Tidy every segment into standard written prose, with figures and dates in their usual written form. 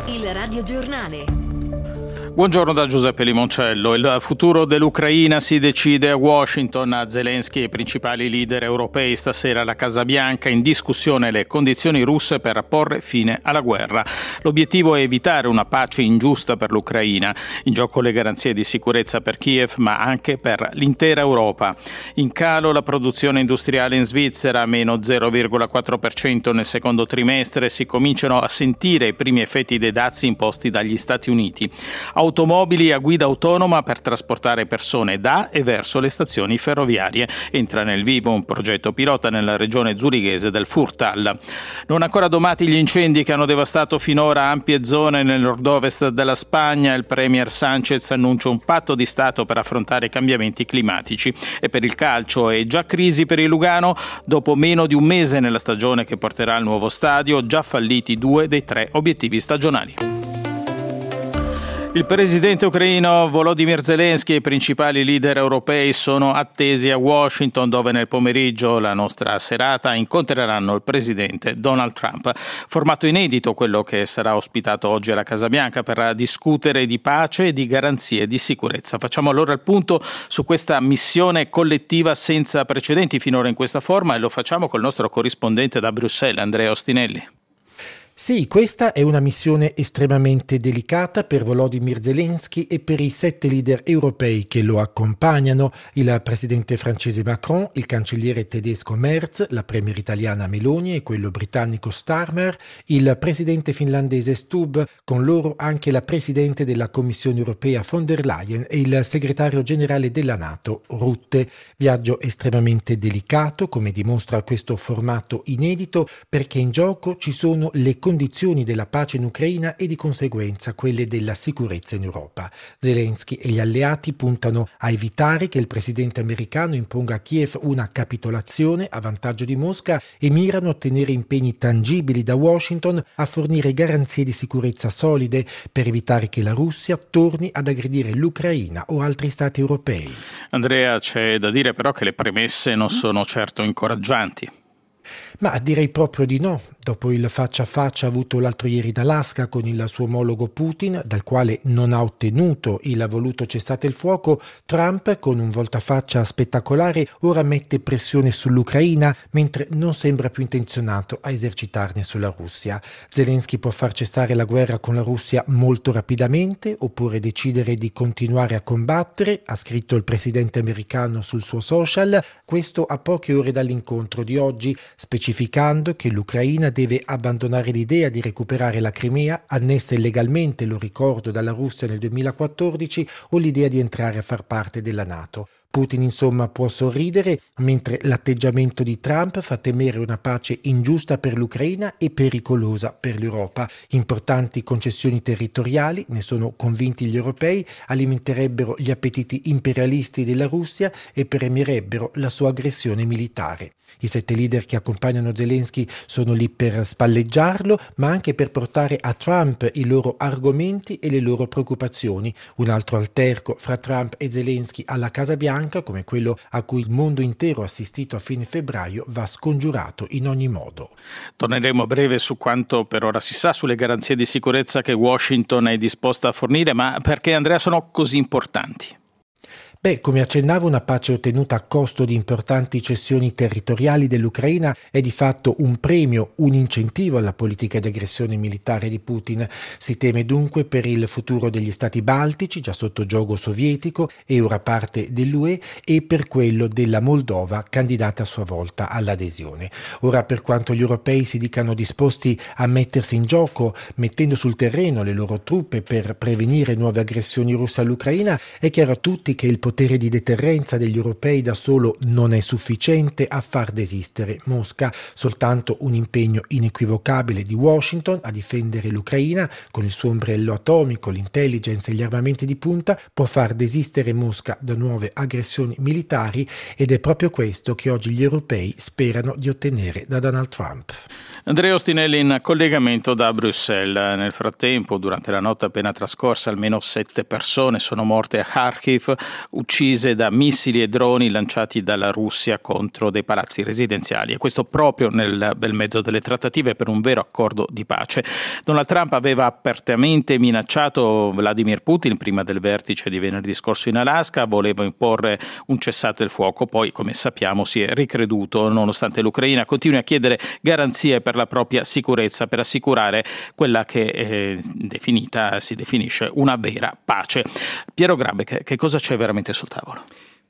Il radiogiornale. Buongiorno da Giuseppe Limoncello. Il futuro dell'Ucraina si decide a Washington. Zelensky e i principali leader europei stasera alla Casa Bianca, in discussione le condizioni russe per porre fine alla guerra. L'obiettivo è evitare una pace ingiusta per l'Ucraina. In gioco le garanzie di sicurezza per Kiev, ma anche per l'intera Europa. In calo la produzione industriale in Svizzera, meno 0,4% nel secondo trimestre. Si cominciano a sentire i primi effetti dei dazi imposti dagli Stati Uniti. Automobili a guida autonoma per trasportare persone da e verso le stazioni ferroviarie. Entra nel vivo un progetto pilota nella regione zurighese del Furtal. Non ancora domati gli incendi che hanno devastato finora ampie zone nel nord-ovest della Spagna. Il premier Sánchez annuncia un patto di Stato per affrontare i cambiamenti climatici. E per il calcio è già crisi per il Lugano. Dopo meno di un mese nella stagione che porterà al nuovo stadio, già falliti 2 dei 3 obiettivi stagionali. Il presidente ucraino Volodymyr Zelensky e i principali leader europei sono attesi a Washington, dove nel pomeriggio, la nostra serata, incontreranno il presidente Donald Trump. Formato inedito quello che sarà ospitato oggi alla Casa Bianca per discutere di pace e di garanzie di sicurezza. Facciamo allora il punto su questa missione collettiva senza precedenti finora in questa forma e lo facciamo col nostro corrispondente da Bruxelles, Andrea Ostinelli. Sì, questa è una missione estremamente delicata per Volodymyr Zelensky e per i 7 leader europei che lo accompagnano, il presidente francese Macron, il cancelliere tedesco Merz, la premier italiana Meloni e quello britannico Starmer, il presidente finlandese Stubb, con loro anche la presidente della Commissione europea von der Leyen e il segretario generale della NATO Rutte. Viaggio estremamente delicato, come dimostra questo formato inedito, perché in gioco ci sono le condizioni della pace in Ucraina e di conseguenza quelle della sicurezza in Europa. Zelensky e gli alleati puntano a evitare che il presidente americano imponga a Kiev una capitolazione a vantaggio di Mosca e mirano a ottenere impegni tangibili da Washington, a fornire garanzie di sicurezza solide per evitare che la Russia torni ad aggredire l'Ucraina o altri stati europei. Andrea, c'è da dire però che le premesse non sono certo incoraggianti. Ma direi proprio di no. Dopo il faccia a faccia avuto l'altro ieri in Alaska con il suo omologo Putin, dal quale non ha ottenuto il voluto cessate il fuoco, Trump, con un voltafaccia spettacolare, ora mette pressione sull'Ucraina, mentre non sembra più intenzionato a esercitarne sulla Russia. Zelensky può far cessare la guerra con la Russia molto rapidamente, oppure decidere di continuare a combattere, ha scritto il presidente americano sul suo social, questo a poche ore dall'incontro di oggi, specificando che l'Ucraina deve abbandonare l'idea di recuperare la Crimea, annessa illegalmente, lo ricordo, dalla Russia nel 2014, o l'idea di entrare a far parte della NATO. Putin insomma può sorridere, mentre l'atteggiamento di Trump fa temere una pace ingiusta per l'Ucraina e pericolosa per l'Europa. Importanti concessioni territoriali, ne sono convinti gli europei, alimenterebbero gli appetiti imperialisti della Russia e premierebbero la sua aggressione militare. I 7 leader che accompagnano Zelensky sono lì per spalleggiarlo, ma anche per portare a Trump i loro argomenti e le loro preoccupazioni. Un altro alterco fra Trump e Zelensky alla Casa Bianca, come quello a cui il mondo intero ha assistito a fine febbraio, va scongiurato in ogni modo. Torneremo a breve su quanto per ora si sa sulle garanzie di sicurezza che Washington è disposta a fornire, ma perché, Andrea, sono così importanti? Come accennavo, una pace ottenuta a costo di importanti cessioni territoriali dell'Ucraina è di fatto un premio, un incentivo alla politica di aggressione militare di Putin. Si teme dunque per il futuro degli stati baltici, già sotto giogo sovietico e ora parte dell'UE, e per quello della Moldova, candidata a sua volta all'adesione. Ora, per quanto gli europei si dicano disposti a mettersi in gioco, mettendo sul terreno le loro truppe per prevenire nuove aggressioni russe all'Ucraina, è chiaro a tutti che il potere di deterrenza degli europei da solo non è sufficiente a far desistere Mosca. Soltanto un impegno inequivocabile di Washington a difendere l'Ucraina con il suo ombrello atomico, l'intelligence e gli armamenti di punta può far desistere Mosca da nuove aggressioni militari, ed è proprio questo che oggi gli europei sperano di ottenere da Donald Trump. Andrea Ostinelli in collegamento da Bruxelles. Nel frattempo, durante la notte appena trascorsa, almeno 7 persone sono morte a Kharkiv, uccise da missili e droni lanciati dalla Russia contro dei palazzi residenziali, e questo proprio nel bel mezzo delle trattative per un vero accordo di pace. Donald Trump aveva apertamente minacciato Vladimir Putin prima del vertice di venerdì scorso in Alaska, voleva imporre un cessate il fuoco, poi come sappiamo si è ricreduto nonostante l'Ucraina continui a chiedere garanzie per la propria sicurezza, per assicurare quella che si definisce una vera pace. Piero Grabeck, che cosa c'è veramente sul tavolo?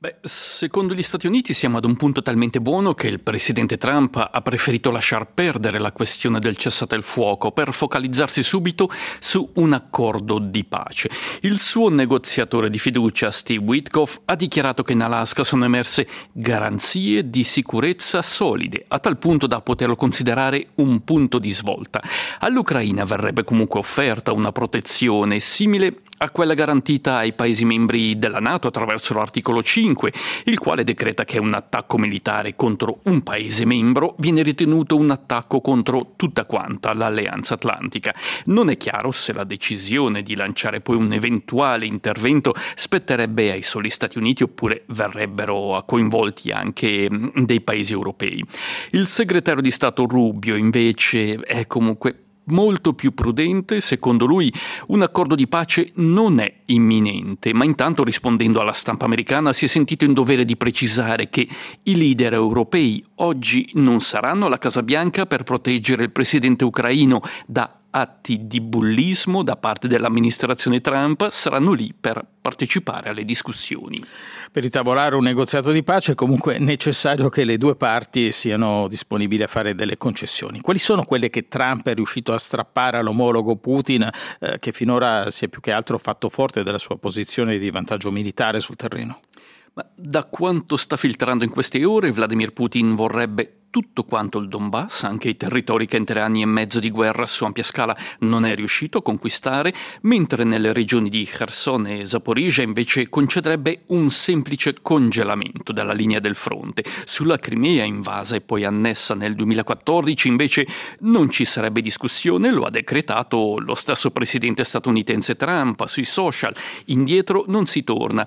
Secondo gli Stati Uniti siamo ad un punto talmente buono che il presidente Trump ha preferito lasciar perdere la questione del cessate il fuoco per focalizzarsi subito su un accordo di pace. Il suo negoziatore di fiducia, Steve Witkoff, ha dichiarato che in Alaska sono emerse garanzie di sicurezza solide, a tal punto da poterlo considerare un punto di svolta. All'Ucraina verrebbe comunque offerta una protezione simile a quella garantita ai Paesi membri della NATO attraverso l'articolo 5, il quale decreta che un attacco militare contro un Paese membro viene ritenuto un attacco contro tutta quanta l'Alleanza Atlantica. Non è chiaro se la decisione di lanciare poi un eventuale intervento spetterebbe ai soli Stati Uniti oppure verrebbero coinvolti anche dei Paesi europei. Il segretario di Stato Rubio invece è comunque molto più prudente. Secondo lui un accordo di pace non è imminente, ma intanto, rispondendo alla stampa americana, si è sentito in dovere di precisare che i leader europei oggi non saranno alla Casa Bianca per proteggere il presidente ucraino da atti di bullismo da parte dell'amministrazione Trump, saranno lì per partecipare alle discussioni. Per intavolare un negoziato di pace è comunque necessario che le due parti siano disponibili a fare delle concessioni. Quali sono quelle che Trump è riuscito a strappare all'omologo Putin, che finora si è più che altro fatto forte della sua posizione di vantaggio militare sul terreno? Ma da quanto sta filtrando in queste ore, Vladimir Putin vorrebbe tutto quanto il Donbass, anche i territori che in 3 anni e mezzo di guerra su ampia scala non è riuscito a conquistare, mentre nelle regioni di Kherson e Zaporizhzhia invece concederebbe un semplice congelamento della linea del fronte. Sulla Crimea, invasa e poi annessa nel 2014, invece non ci sarebbe discussione, lo ha decretato lo stesso presidente statunitense Trump sui social. Indietro non si torna.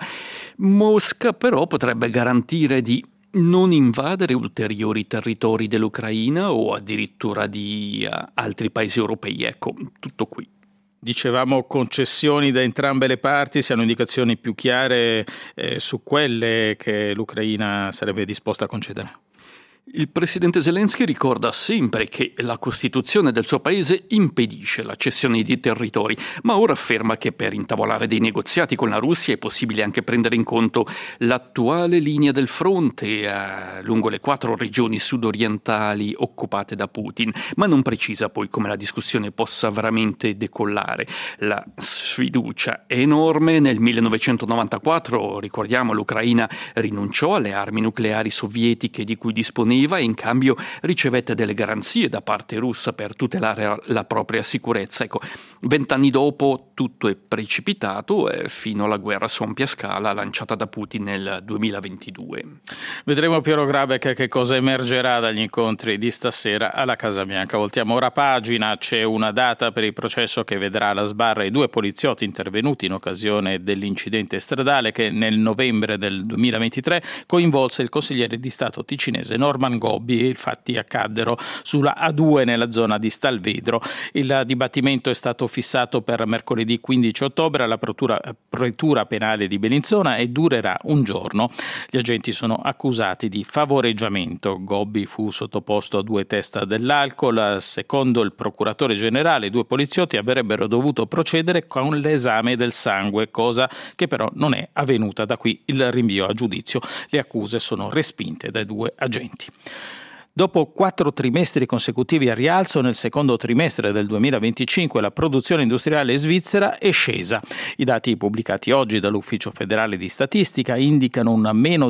Mosca però potrebbe garantire di non invadere ulteriori territori dell'Ucraina o addirittura di altri paesi europei. Ecco, tutto qui. Dicevamo concessioni da entrambe le parti, si hanno indicazioni più chiare su quelle che l'Ucraina sarebbe disposta a concedere? Il presidente Zelensky ricorda sempre che la Costituzione del suo paese impedisce la cessione di territori, ma ora afferma che per intavolare dei negoziati con la Russia è possibile anche prendere in conto l'attuale linea del fronte lungo le 4 regioni sudorientali occupate da Putin, ma non precisa poi come la discussione possa veramente decollare. La sfiducia è enorme. Nel 1994, ricordiamo, l'Ucraina rinunciò alle armi nucleari sovietiche di cui disponeva e in cambio ricevette delle garanzie da parte russa per tutelare la propria sicurezza. Ecco, 20 anni dopo tutto è precipitato fino alla guerra su ampia scala lanciata da Putin nel 2022. Vedremo, Piero Grabeck, che cosa emergerà dagli incontri di stasera alla Casa Bianca. Voltiamo ora pagina. C'è una data per il processo che vedrà alla sbarra i 2 poliziotti intervenuti in occasione dell'incidente stradale che nel novembre del 2023 coinvolse il consigliere di Stato ticinese Norman Gobbi. I fatti accaddero sulla A2 nella zona di Stalvedro. Il dibattimento è stato fissato per mercoledì 15 ottobre alla pretura penale di Bellinzona e durerà un giorno. Gli agenti sono accusati di favoreggiamento. Gobbi fu sottoposto a 2 test dell'alcol. Secondo il procuratore generale, i 2 poliziotti avrebbero dovuto procedere con l'esame del sangue, cosa che però non è avvenuta. Da qui il rinvio a giudizio. Le accuse sono respinte dai 2 agenti. Dopo 4 trimestri consecutivi a rialzo, nel secondo trimestre del 2025 la produzione industriale svizzera è scesa. I dati pubblicati oggi dall'Ufficio federale di statistica indicano un meno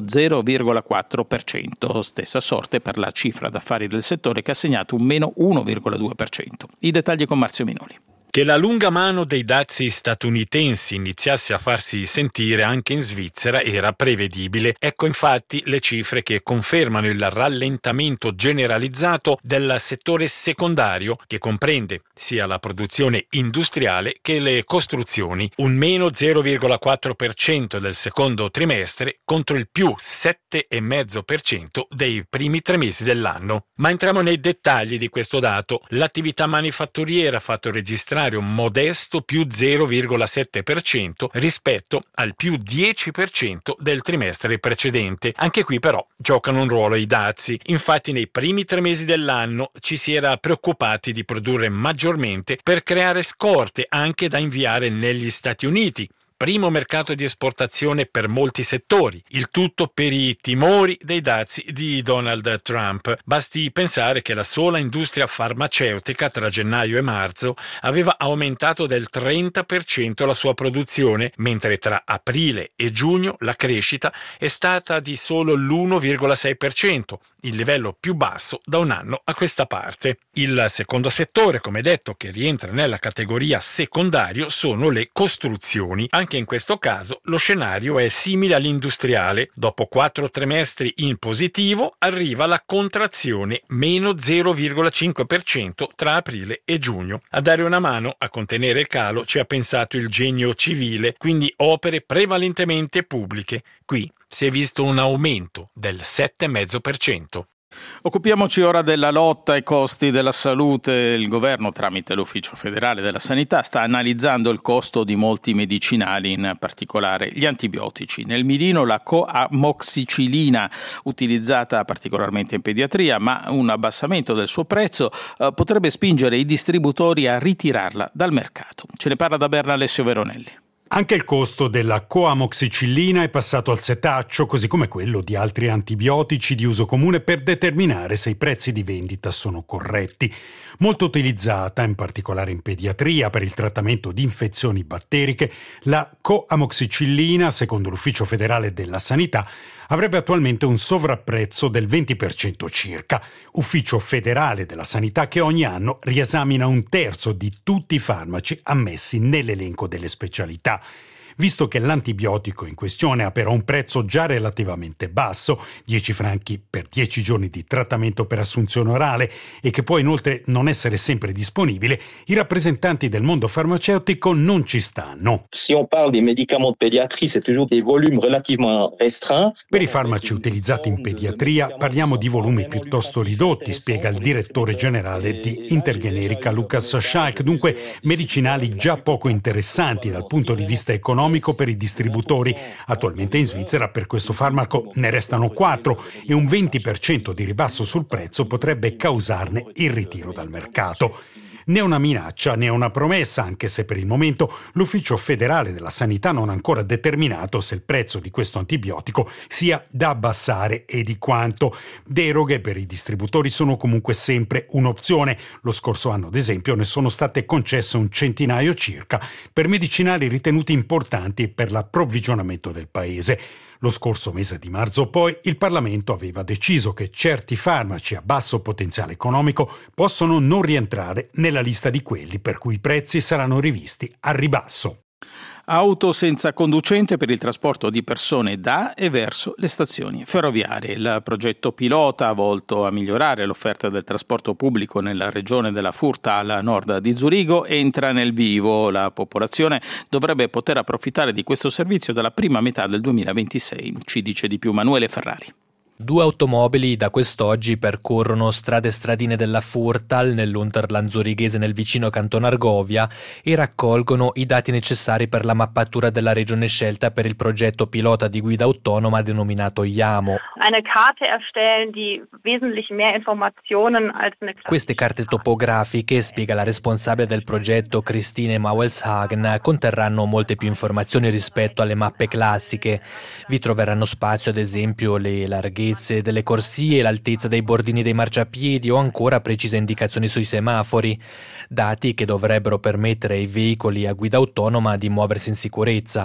0,4%, stessa sorte per la cifra d'affari del settore che ha segnato un meno 1,2%. I dettagli con Marzio Minoli. Che la lunga mano dei dazi statunitensi iniziasse a farsi sentire anche in Svizzera era prevedibile. Ecco infatti le cifre che confermano il rallentamento generalizzato del settore secondario, che comprende sia la produzione industriale che le costruzioni. Un meno 0,4% del secondo trimestre contro il più 7,5% dei primi 3 mesi dell'anno. Ma entriamo nei dettagli di questo dato. L'attività manifatturiera ha fatto registrare un modesto più 0,7% rispetto al più 10% del trimestre precedente. Anche qui però giocano un ruolo i dazi. Infatti nei primi 3 mesi dell'anno ci si era preoccupati di produrre maggiormente per creare scorte anche da inviare negli Stati Uniti, primo mercato di esportazione per molti settori, il tutto per i timori dei dazi di Donald Trump. Basti pensare che la sola industria farmaceutica tra gennaio e marzo aveva aumentato del 30% la sua produzione, mentre tra aprile e giugno la crescita è stata di solo l'1,6%, il livello più basso da un anno a questa parte. Il secondo settore, come detto, che rientra nella categoria secondario, sono le costruzioni. Anche in questo caso lo scenario è simile all'industriale. Dopo 4 trimestri in positivo arriva la contrazione meno 0,5% tra aprile e giugno. A dare una mano a contenere il calo ci ha pensato il genio civile, quindi opere prevalentemente pubbliche. Qui si è visto un aumento del 7,5%. Occupiamoci ora della lotta ai costi della salute. Il governo, tramite l'Ufficio federale della sanità, sta analizzando il costo di molti medicinali, in particolare gli antibiotici. Nel mirino la coamoxicillina, utilizzata particolarmente in pediatria, ma un abbassamento del suo prezzo potrebbe spingere i distributori a ritirarla dal mercato. Ce ne parla da Berna Alessio Veronelli. Anche il costo della coamoxicillina è passato al setaccio, così come quello di altri antibiotici di uso comune, per determinare se i prezzi di vendita sono corretti. Molto utilizzata, in particolare in pediatria, per il trattamento di infezioni batteriche, la coamoxicillina, secondo l'Ufficio federale della sanità, avrebbe attualmente un sovrapprezzo del 20% circa. Ufficio federale della sanità che ogni anno riesamina 1/3 di tutti i farmaci ammessi nell'elenco delle specialità. Visto che l'antibiotico in questione ha però un prezzo già relativamente basso, 10 franchi per 10 giorni di trattamento per assunzione orale, e che può inoltre non essere sempre disponibile, i rappresentanti del mondo farmaceutico non ci stanno. Si on parle des médicaments de pédiatrie, c'est toujours des volumes relativement restreints. Per i farmaci utilizzati in pediatria parliamo di volumi piuttosto ridotti, spiega il direttore generale di Intergenerica Lukas Schalk, dunque medicinali già poco interessanti dal punto di vista economico per i distributori. Attualmente in Svizzera per questo farmaco ne restano 4 e un 20% di ribasso sul prezzo potrebbe causarne il ritiro dal mercato. Né una minaccia né una promessa, anche se per il momento l'Ufficio federale della sanità non ha ancora determinato se il prezzo di questo antibiotico sia da abbassare e di quanto. Deroghe per i distributori sono comunque sempre un'opzione. Lo scorso anno, ad esempio, ne sono state concesse un centinaio circa per medicinali ritenuti importanti per l'approvvigionamento del paese. Lo scorso mese di marzo poi il Parlamento aveva deciso che certi farmaci a basso potenziale economico possono non rientrare nella lista di quelli per cui i prezzi saranno rivisti al ribasso. Auto senza conducente per il trasporto di persone da e verso le stazioni ferroviarie. Il progetto pilota, volto a migliorare l'offerta del trasporto pubblico nella regione della Furta, al nord di Zurigo, entra nel vivo. La popolazione dovrebbe poter approfittare di questo servizio dalla prima metà del 2026, ci dice di più Manuele Ferrari. 2 automobili da quest'oggi percorrono strade e stradine della Furtal nell'Unterland zurighese nel vicino canton Argovia e raccolgono i dati necessari per la mappatura della regione scelta per il progetto pilota di guida autonoma denominato IAMO. Queste carte topografiche, spiega la responsabile del progetto Christine Mauelshagen, conterranno molte più informazioni rispetto alle mappe classiche. Vi troveranno spazio ad esempio le larghezze l'altezza delle corsie, l'altezza dei bordini dei marciapiedi o ancora precise indicazioni sui semafori. Dati che dovrebbero permettere ai veicoli a guida autonoma di muoversi in sicurezza.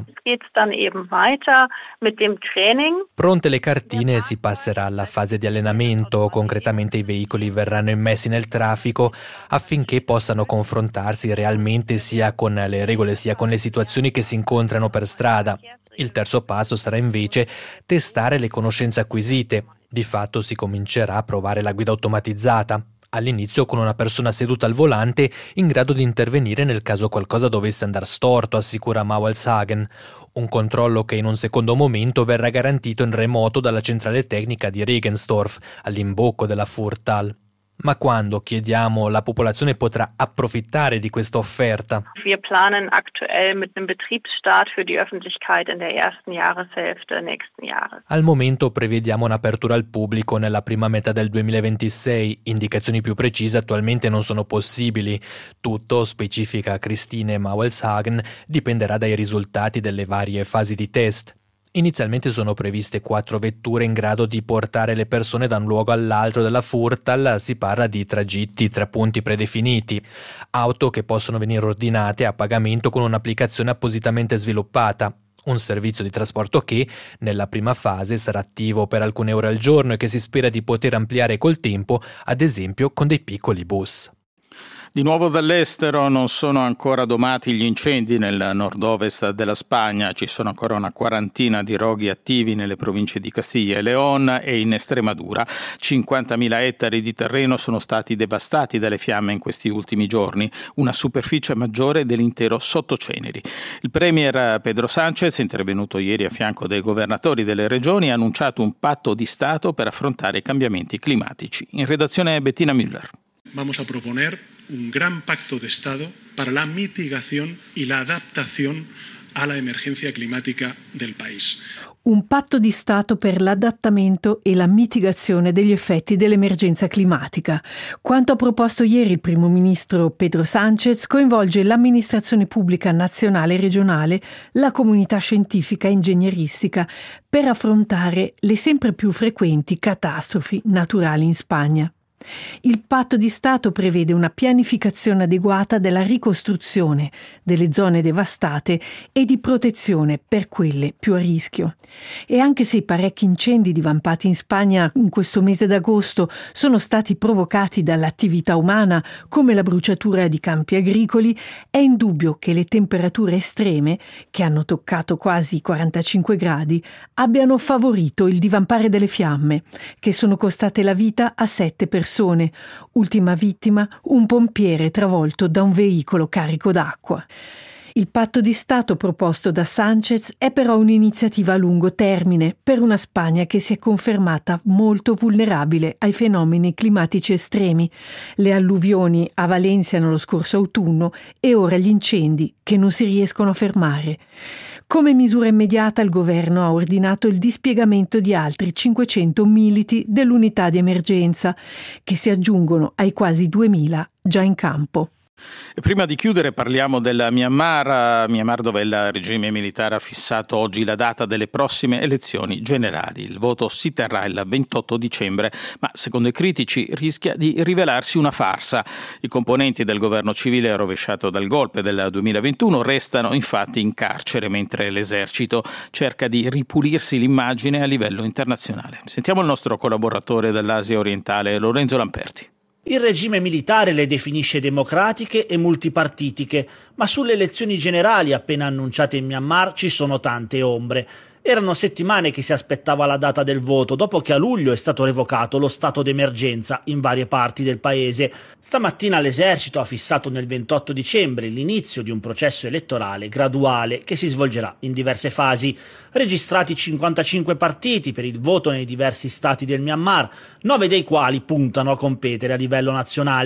Pronte le cartine, si passerà alla fase di allenamento. Concretamente i veicoli verranno immessi nel traffico affinché possano confrontarsi realmente sia con le regole sia con le situazioni che si incontrano per strada. Il terzo passo sarà invece testare le conoscenze acquisite. Di fatto si comincerà a provare la guida automatizzata. All'inizio con una persona seduta al volante in grado di intervenire nel caso qualcosa dovesse andare storto, assicura Mauelshagen. Un controllo che in un secondo momento verrà garantito in remoto dalla centrale tecnica di Regensdorf, all'imbocco della Furtal. Ma quando, chiediamo, la popolazione potrà approfittare di questa offerta? Wir planen aktuell mit einem Betriebsstart für die Öffentlichkeit in der ersten Jahreshälfte nächsten Jahres. Al momento prevediamo un'apertura al pubblico nella prima metà del 2026. Indicazioni più precise attualmente non sono possibili. Tutto, specifica Christine Mauelshagen, dipenderà dai risultati delle varie fasi di test. Inizialmente sono previste 4 vetture in grado di portare le persone da un luogo all'altro della Furtal. Si parla di tragitti 3 punti predefiniti, auto che possono venire ordinate a pagamento con un'applicazione appositamente sviluppata. Un servizio di trasporto che, nella prima fase, sarà attivo per alcune ore al giorno e che si spera di poter ampliare col tempo, ad esempio con dei piccoli bus. Di nuovo dall'estero, non sono ancora domati gli incendi nel nord-ovest della Spagna. Ci sono ancora una quarantina di roghi attivi nelle province di Castiglia e León e in Estremadura. 50.000 ettari di terreno sono stati devastati dalle fiamme in questi ultimi giorni, una superficie maggiore dell'intero Sottoceneri. Il premier Pedro Sánchez, intervenuto ieri a fianco dei governatori delle regioni, ha annunciato un patto di Stato per affrontare i cambiamenti climatici. In redazione Bettina Müller. Vamos a proponer un gran pacto de Estado para la mitigación y la adaptación a la emergencia climática del país. Un patto di Stato per l'adattamento e la mitigazione degli effetti dell'emergenza climatica. Quanto ha proposto ieri il primo ministro Pedro Sánchez coinvolge l'amministrazione pubblica nazionale e regionale, la comunità scientifica e ingegneristica per affrontare le sempre più frequenti catastrofi naturali in Spagna. Il patto di Stato prevede una pianificazione adeguata della ricostruzione delle zone devastate e di protezione per quelle più a rischio. E anche se i parecchi incendi divampati in Spagna in questo mese d'agosto sono stati provocati dall'attività umana, come la bruciatura di campi agricoli, è indubbio che le temperature estreme, che hanno toccato quasi 45 gradi, abbiano favorito il divampare delle fiamme, che sono costate la vita a 7 persone. Ultima vittima, un pompiere travolto da un veicolo carico d'acqua. Il patto di Stato proposto da Sánchez è però un'iniziativa a lungo termine per una Spagna che si è confermata molto vulnerabile ai fenomeni climatici estremi, le alluvioni a Valencia nello scorso autunno e ora gli incendi che non si riescono a fermare. Come misura immediata il governo ha ordinato il dispiegamento di altri 500 militi dell'unità di emergenza, che si aggiungono ai quasi 2000 già in campo. E prima di chiudere parliamo del Myanmar dove il regime militare ha fissato oggi la data delle prossime elezioni generali. Il voto si terrà il 28 dicembre, ma secondo i critici rischia di rivelarsi una farsa. I componenti del governo civile rovesciato dal golpe del 2021 restano infatti in carcere mentre l'esercito cerca di ripulirsi l'immagine a livello internazionale. Sentiamo il nostro collaboratore dell'Asia orientale, Lorenzo Lamperti. Il regime militare le definisce democratiche e multipartitiche, ma sulle elezioni generali appena annunciate in Myanmar ci sono tante ombre. Erano settimane che si aspettava la data del voto, dopo che a luglio è stato revocato lo stato d'emergenza in varie parti del paese. Stamattina l'esercito ha fissato nel 28 dicembre l'inizio di un processo elettorale graduale che si svolgerà in diverse fasi. Registrati 55 partiti per il voto nei diversi stati del Myanmar, 9 dei quali puntano a competere a livello nazionale.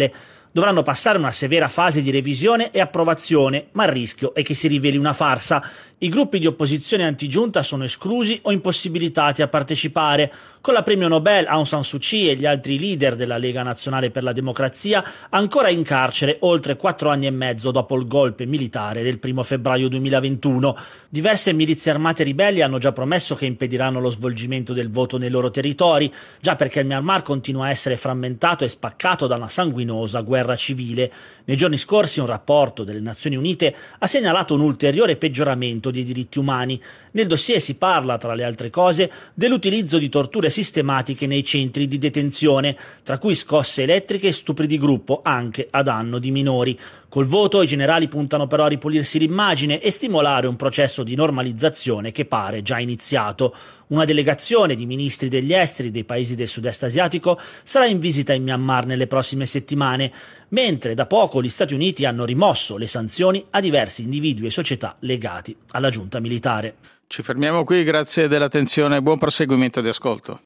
Dovranno passare una severa fase di revisione e approvazione, ma il rischio è che si riveli una farsa. I gruppi di opposizione antigiunta sono esclusi o impossibilitati a partecipare. Con la premio Nobel Aung San Suu Kyi e gli altri leader della Lega Nazionale per la Democrazia ancora in carcere oltre 4 anni e mezzo dopo il golpe militare del 1 febbraio 2021. Diverse milizie armate ribelli hanno già promesso che impediranno lo svolgimento del voto nei loro territori, già perché il Myanmar continua a essere frammentato e spaccato da una sanguinosa guerra civile. Nei giorni scorsi un rapporto delle Nazioni Unite ha segnalato un ulteriore peggioramento dei diritti umani. Nel dossier si parla, tra le altre cose, dell'utilizzo di torture sistematiche nei centri di detenzione, tra cui scosse elettriche e stupri di gruppo, anche a danno di minori. Col voto i generali puntano però a ripulirsi l'immagine e stimolare un processo di normalizzazione che pare già iniziato. Una delegazione di ministri degli esteri dei paesi del sud-est asiatico sarà in visita in Myanmar nelle prossime settimane, mentre da poco gli Stati Uniti hanno rimosso le sanzioni a diversi individui e società legati alla giunta militare. Ci fermiamo qui, grazie dell'attenzione e buon proseguimento di ascolto.